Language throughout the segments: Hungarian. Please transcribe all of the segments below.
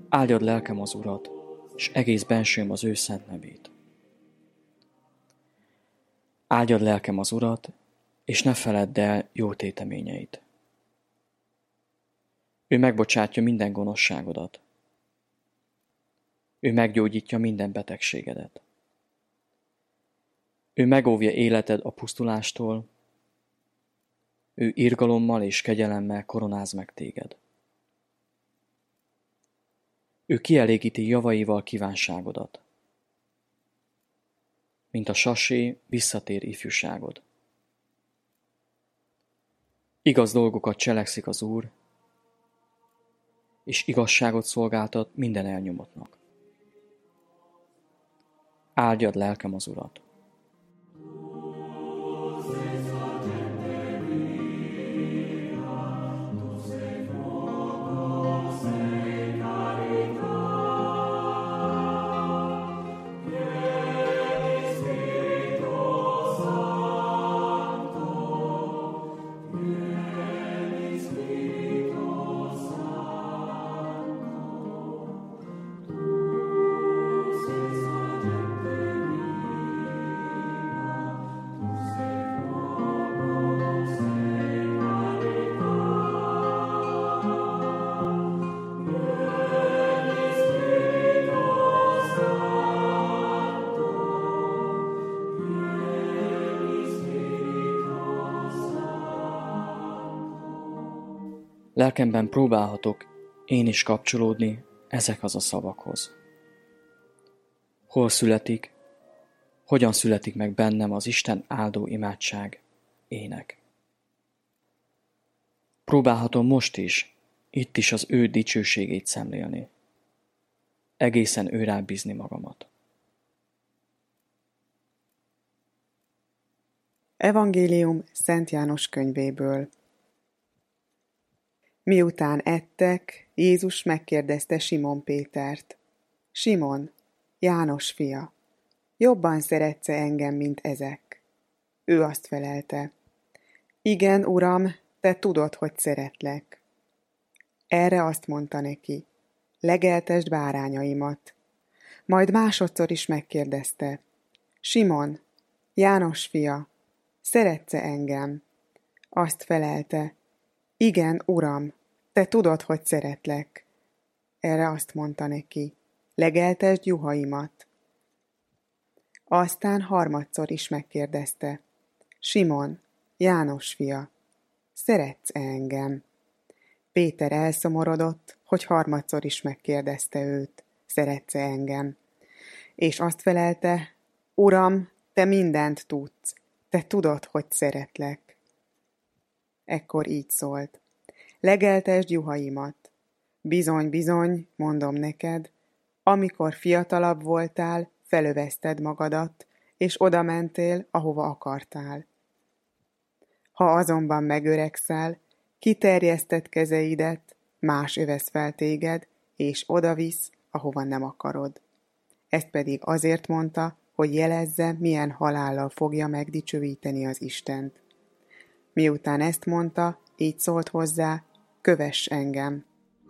Áldjad lelkem az Urat, és egész bensőm az ő szent nevét. Áldjad lelkem az Urat, és ne feledd el jó téteményeit. Ő megbocsátja minden gonoszságodat. Ő meggyógyítja minden betegségedet. Ő megóvja életed a pusztulástól, ő irgalommal és kegyelemmel koronáz meg téged. Ő kielégíti javaival kívánságodat, mint a sasé visszatér ifjúságod. Igaz dolgokat cselekszik az Úr, és igazságot szolgáltat minden elnyomottnak. Áldjad lelkem az Urat! Lelkemben próbálhatok én is kapcsolódni ezekhez a szavakhoz. Hol születik, hogyan születik meg bennem az Isten áldó imádság, ének. Próbálhatom most is, itt is az ő dicsőségét szemlélni. Egészen őrá bízni magamat. Evangélium Szent János könyvéből. Miután ettek, Jézus megkérdezte Simon Pétert: Simon, János fia, jobban szeretsz-e engem, mint ezek? Ő azt felelte: Igen, Uram, te tudod, hogy szeretlek. Erre azt mondta neki: Legeltesd bárányaimat. Majd másodszor is megkérdezte: Simon, János fia, szeretsz-e engem? Azt felelte: Igen, Uram, te tudod, hogy szeretlek. Erre azt mondta neki: Legeltesd juhaimat. Aztán harmadszor is megkérdezte: Simon, János fia, szeretsz-e engem? Péter elszomorodott, hogy harmadszor is megkérdezte őt: Szeretsz-e engem? És azt felelte: Uram, te mindent tudsz, te tudod, hogy szeretlek. Ekkor így szólt: Legeltesd juhaimat. Bizony, bizony, mondom neked, amikor fiatalabb voltál, felövezted magadat, és oda mentél, ahova akartál. Ha azonban megöregszel, kiterjeszted kezeidet, más övesz fel téged, és odavisz, ahova nem akarod. Ezt pedig azért mondta, hogy jelezze, milyen halállal fogja megdicsőíteni az Istent. Miután ezt mondta, így szólt hozzá: Kövess engem!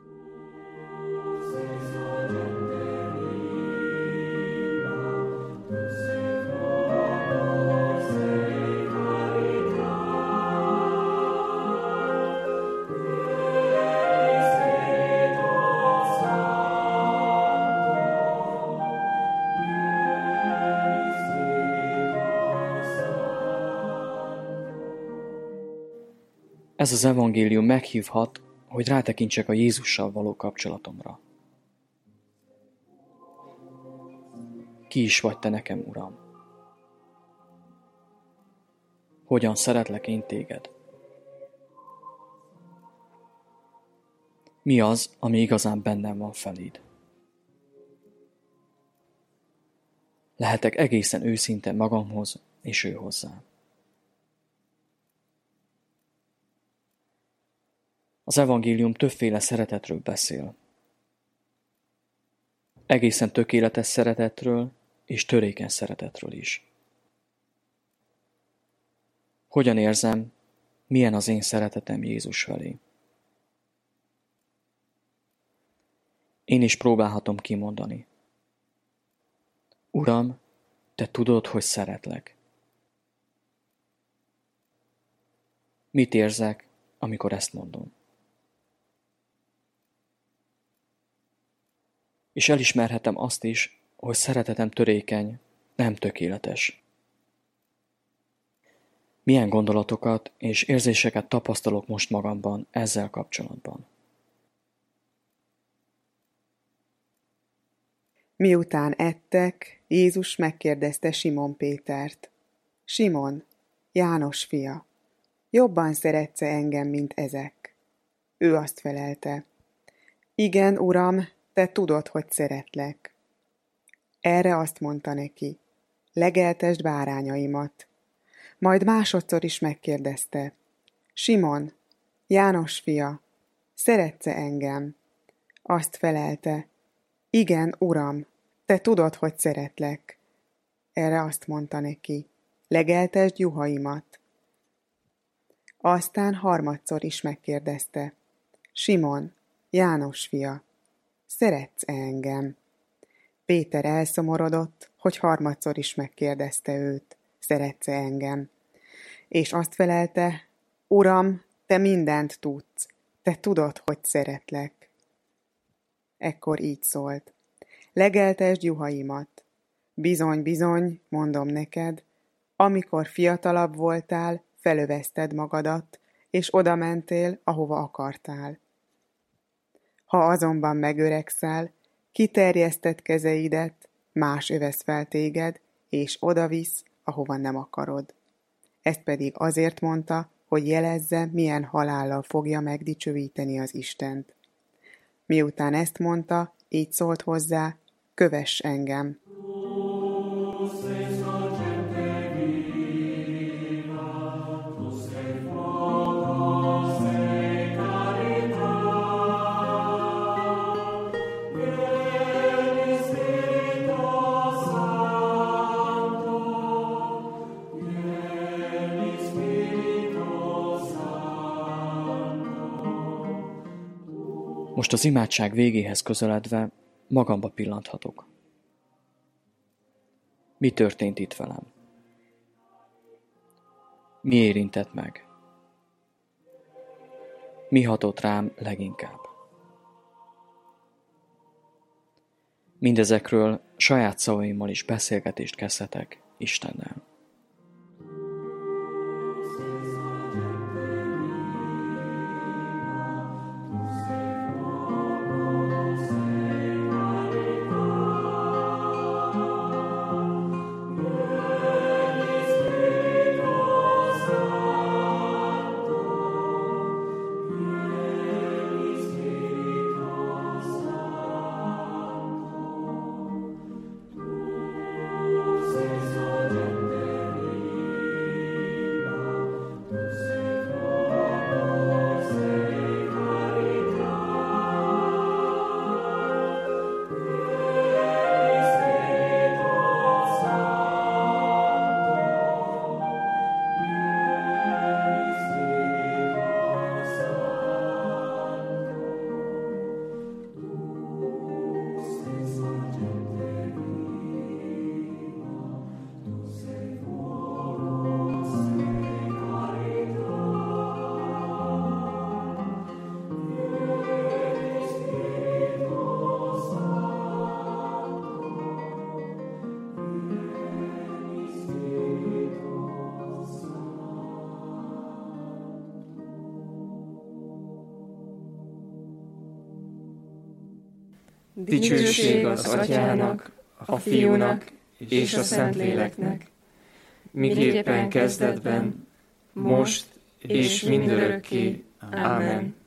Ez az evangélium meghívhat, hogy rátekintsek a Jézussal való kapcsolatomra. Ki is vagy te nekem, Uram? Hogyan szeretlek én téged? Mi az, ami igazán bennem van feléd? Lehetek egészen őszinte magamhoz és ő hozzá. Az evangélium többféle szeretetről beszél. Egészen tökéletes szeretetről és törékeny szeretetről is. Hogyan érzem, milyen az én szeretetem Jézus felé? Én is próbálhatom kimondani. Uram, te tudod, hogy szeretlek. Mit érzek, amikor ezt mondom? És elismerhetem azt is, hogy szeretetem törékeny, nem tökéletes. Milyen gondolatokat és érzéseket tapasztalok most magamban ezzel kapcsolatban? Miután ettek, Jézus megkérdezte Simon Pétert. Simon, János fia, jobban szeretsz-e engem, mint ezek? Ő azt felelte. Igen, Uram, te tudod, hogy szeretlek. Erre azt mondta neki. Legeltesd bárányaimat. Majd másodszor is megkérdezte. Simon, János fia, szeretsz-e engem? Azt felelte. Igen, Uram, te tudod, hogy szeretlek. Erre azt mondta neki. Legeltesd juhaimat. Aztán harmadszor is megkérdezte. Simon, János fia, szeretsz-e engem? Péter elszomorodott, hogy harmadszor is megkérdezte őt. Szeretsz-e engem? És azt felelte, Uram, te mindent tudsz, te tudod, hogy szeretlek. Ekkor így szólt. Legeltesd juhaimat. Bizony, bizony, mondom neked, amikor fiatalabb voltál, felövezted magadat, és oda mentél, ahova akartál. Ha azonban megöregszel, kiterjeszted kezeidet, más övesz fel téged, és odavisz, ahova nem akarod. Ezt pedig azért mondta, hogy jelezze, milyen halállal fogja megdicsőíteni az Istent. Miután ezt mondta, így szólt hozzá, kövess engem. Most az imádság végéhez közeledve magamba pillanthatok. Mi történt itt velem? Mi érintett meg? Mi hatott rám leginkább? Mindezekről saját szavaimmal is beszélgetést kezdhetek Istennel. Dicsőség az Atyának, a Fiúnak és a Szentléleknek, miképpen kezdetben, most és mindörökké. Ámen.